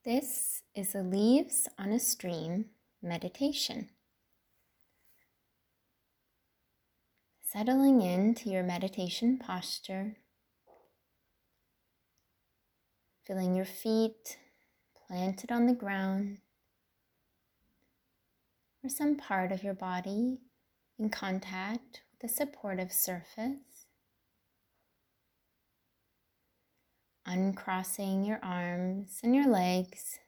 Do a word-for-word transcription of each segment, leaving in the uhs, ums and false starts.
This is a Leaves on a Stream meditation. Settling into your meditation posture, feeling your feet planted on the ground or some part of your body in contact with a supportive surface. Uncrossing your arms and your legs,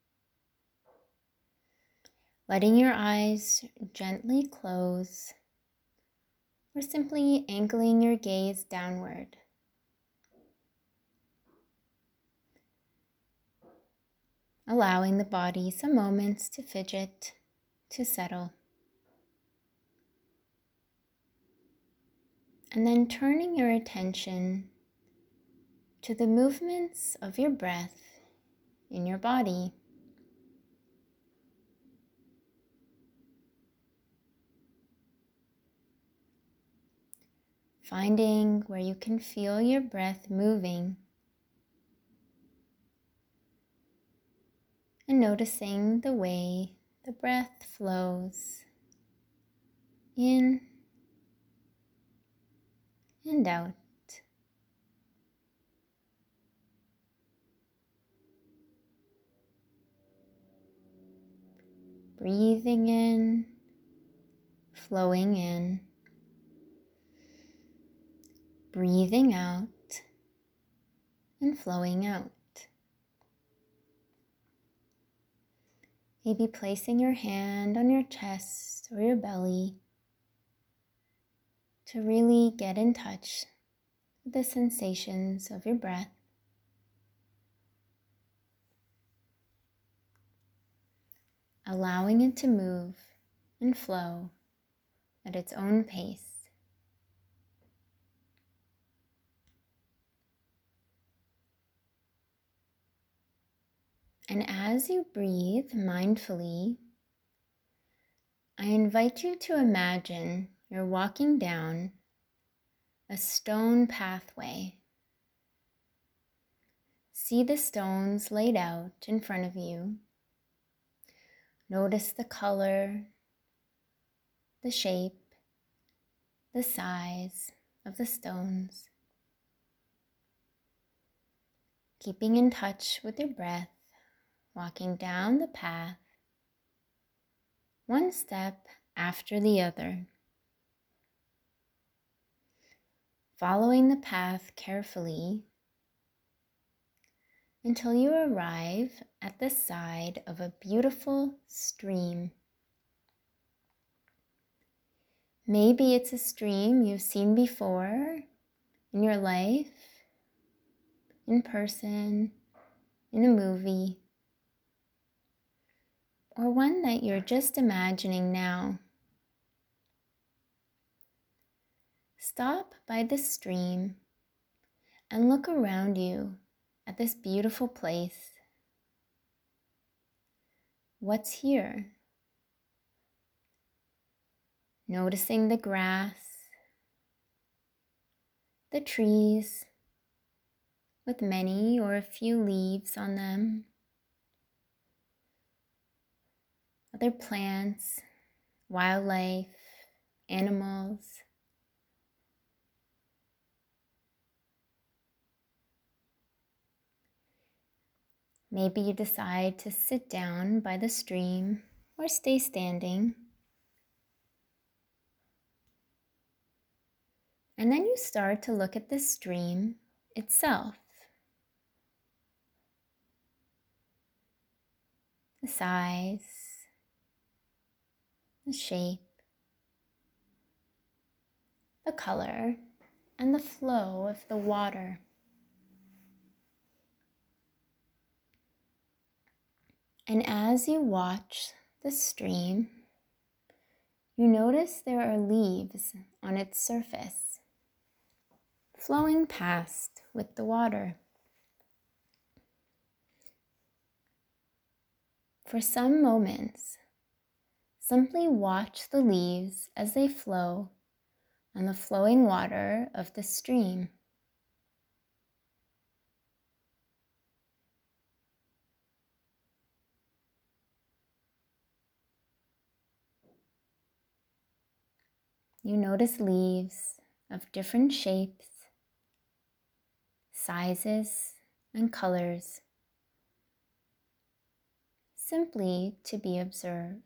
letting your eyes gently close, or simply angling your gaze downward. Allowing the body some moments to fidget, to settle. And then turning your attention to the movements of your breath in your body. Finding where you can feel your breath moving and noticing the way the breath flows in and out. Breathing in, flowing in, breathing out, and flowing out. Maybe placing your hand on your chest or your belly to really get in touch with the sensations of your breath. Allowing it to move and flow at its own pace. And as you breathe mindfully, I invite you to imagine you're walking down a stone pathway. See the stones laid out in front of you. Notice the color, the shape, the size of the stones. Keeping in touch with your breath, walking down the path, one step after the other. Following the path carefully until you arrive at the side of a beautiful stream. Maybe it's a stream you've seen before in your life, in person, in a movie, or one that you're just imagining now. Stop by the stream and look around you at this beautiful place. What's here? Noticing the grass, the trees with many or a few leaves on them, other plants, wildlife, animals. Maybe you decide to sit down by the stream or stay standing. And then you start to look at the stream itself. The size, the shape, the color, and the flow of the water. And as you watch the stream, you notice there are leaves on its surface, flowing past with the water. For some moments, simply watch the leaves as they flow on the flowing water of the stream. you notice leaves of different shapes, sizes, and colors, simply to be observed.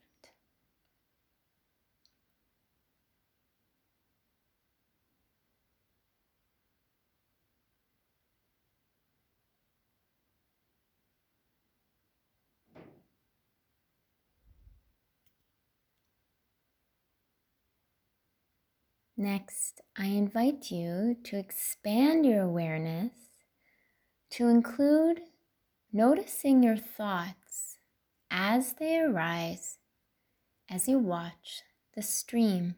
Next, I invite you to expand your awareness to include noticing your thoughts as they arise as you watch the stream.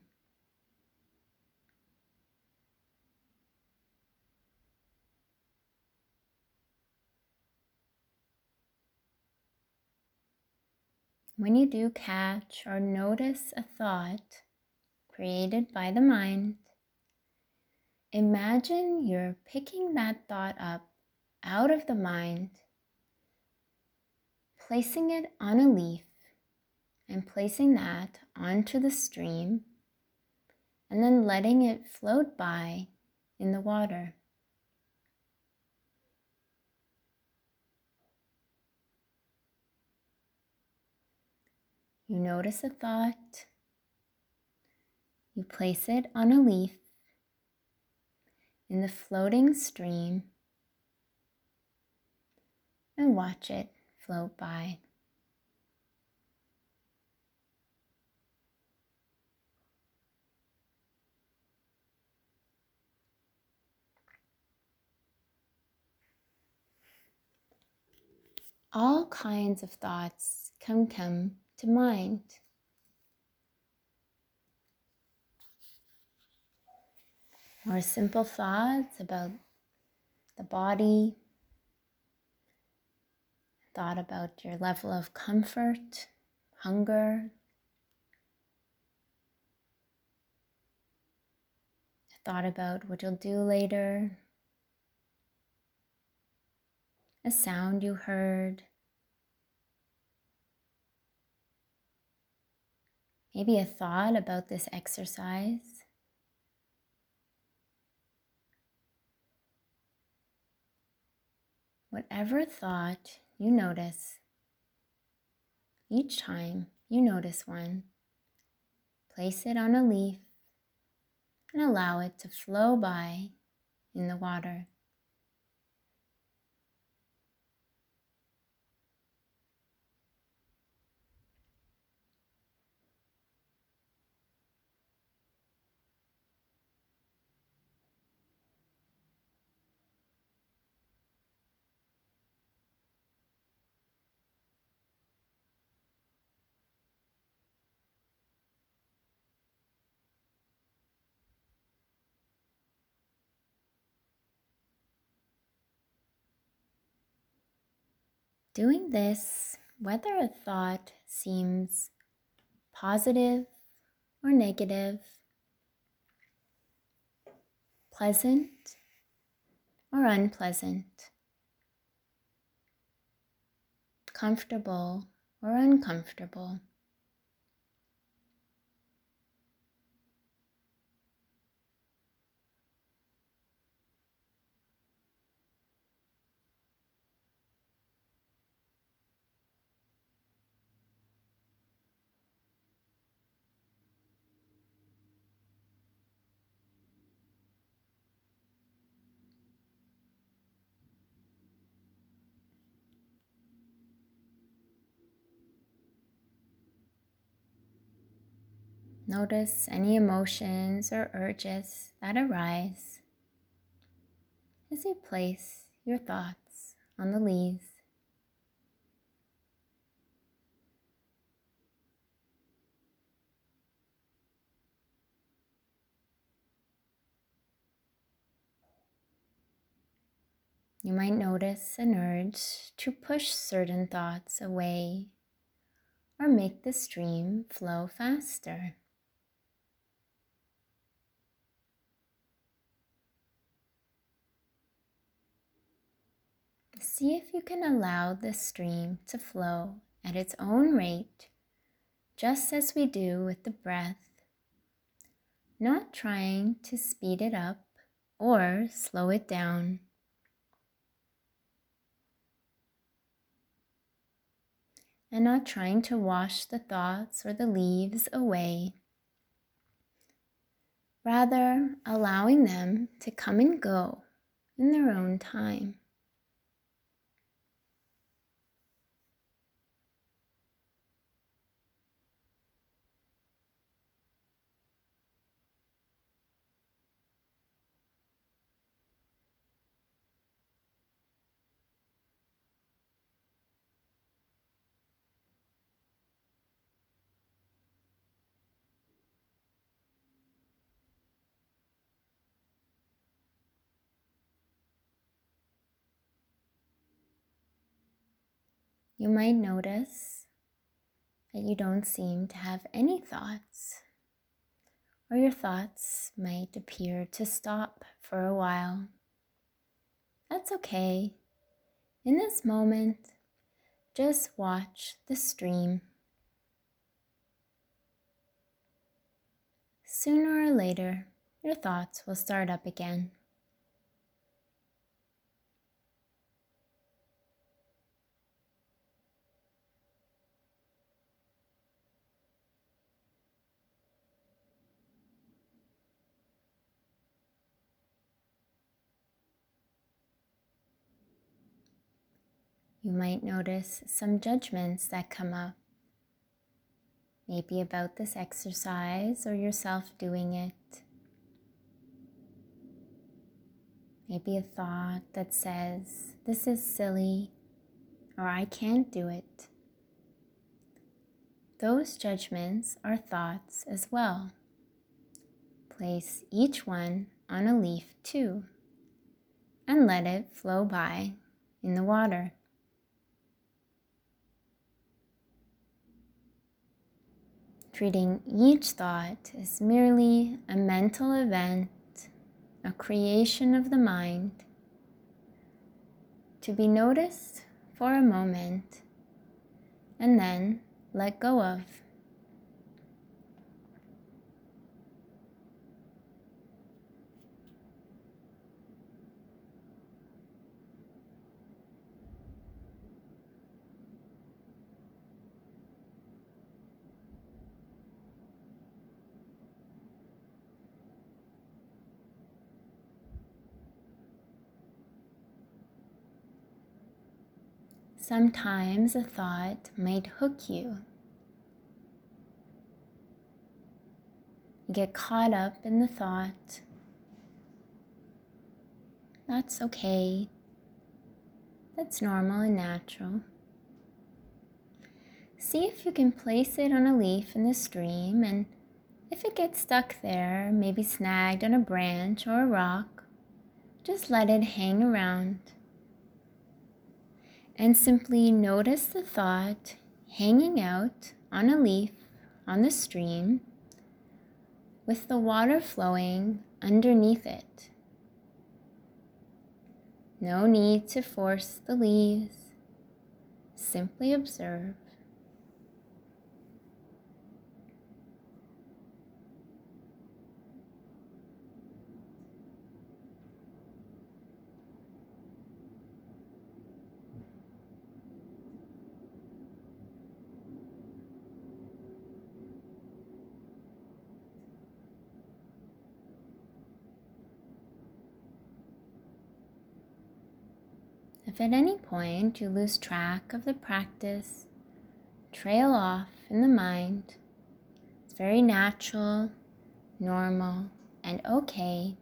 When you do catch or notice a thought created by the mind, imagine you're picking that thought up out of the mind, placing it on a leaf, and placing that onto the stream, and then letting it float by in the water. You notice a thought, you place it on a leaf in the floating stream, and watch it float by. All kinds of thoughts can come to mind. More simple thoughts about the body, thought about your level of comfort, hunger, thought about what you'll do later, a sound you heard, maybe a thought about this exercise. Whatever thought you notice, each time you notice one, place it on a leaf and allow it to flow by in the water. Doing this, whether a thought seems positive or negative, pleasant or unpleasant, comfortable or uncomfortable, notice any emotions or urges that arise as you place your thoughts on the leaves. You might notice an urge to push certain thoughts away or make the stream flow faster. See if you can allow the stream to flow at its own rate, just as we do with the breath, not trying to speed it up or slow it down. And not trying to wash the thoughts or the leaves away. Rather, allowing them to come and go in their own time. You might notice that you don't seem to have any thoughts, or your thoughts might appear to stop for a while. That's okay. In this moment, just watch the stream. Sooner or later, your thoughts will start up again. You might notice some judgments that come up, maybe about this exercise or yourself doing it. Maybe a thought that says, this is silly, or I can't do it. Those judgments are thoughts as well. Place each one on a leaf too, and let it flow by in the water. Treating each thought as merely a mental event, a creation of the mind, to be noticed for a moment and then let go of. Sometimes a thought might hook you. You get caught up in the thought. That's okay. That's normal and natural. See if you can place it on a leaf in the stream, and if it gets stuck there, maybe snagged on a branch or a rock, just let it hang around. And simply notice the thought hanging out on a leaf on the stream with the water flowing underneath it. No need to force the leaves. Simply observe. If at any point you lose track of the practice, trail off in the mind, it's very natural, normal, and okay.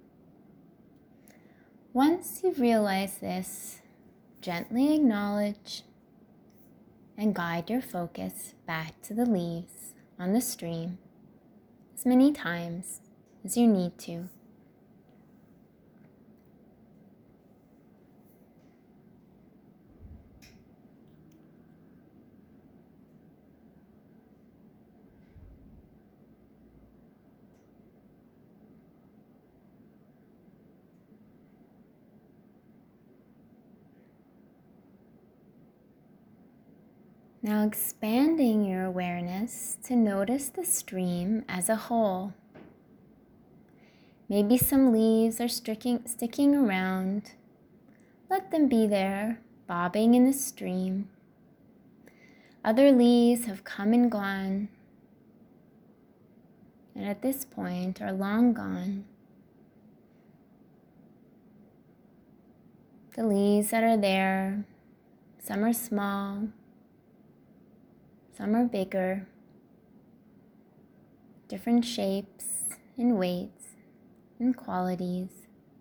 Once you've realized this, gently acknowledge and guide your focus back to the leaves on the stream as many times as you need to. Now expanding your awareness to notice the stream as a whole. Maybe some leaves are sticking, sticking around. Let them be there, bobbing in the stream. Other leaves have come and gone, and at this point are long gone. The leaves that are there, some are small, some are bigger, different shapes and weights and qualities.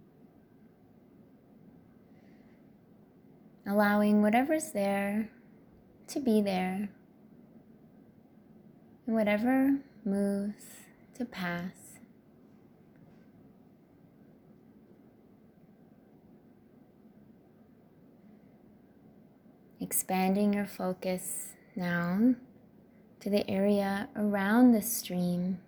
Allowing whatever's there to be there, and whatever moves to pass. Expanding your focus now to the area around the stream.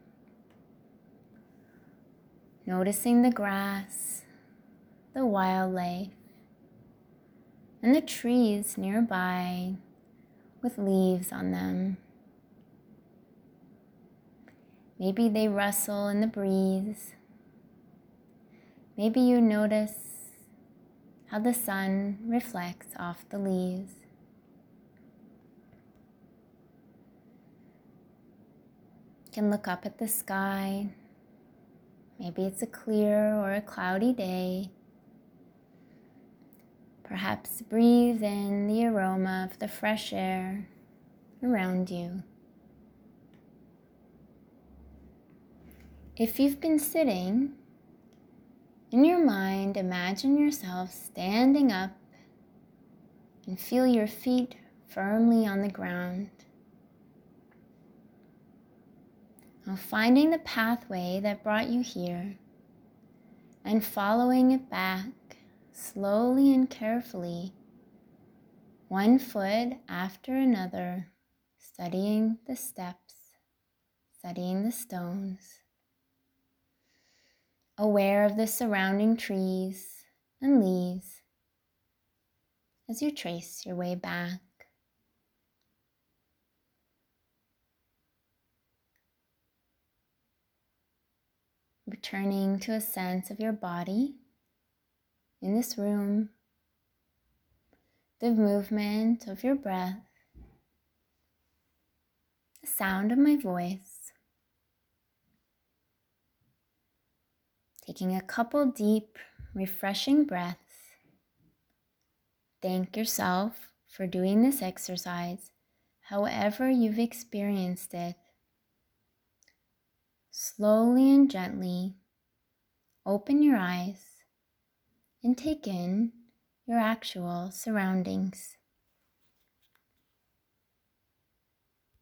Noticing the grass, the wildlife, and the trees nearby with leaves on them. Maybe they rustle in the breeze. Maybe you notice how the sun reflects off the leaves. You can look up at the sky. Maybe it's a clear or a cloudy day. Perhaps breathe in the aroma of the fresh air around you. If you've been sitting, in your mind, imagine yourself standing up and feel your feet firmly on the ground. Now finding the pathway that brought you here and following it back slowly and carefully, one foot after another, studying the steps, studying the stones, aware of the surrounding trees and leaves as you trace your way back. Returning to a sense of your body in this room, the movement of your breath, the sound of my voice. Taking a couple deep, refreshing breaths. Thank yourself for doing this exercise, however you've experienced it. Slowly and gently open your eyes and take in your actual surroundings.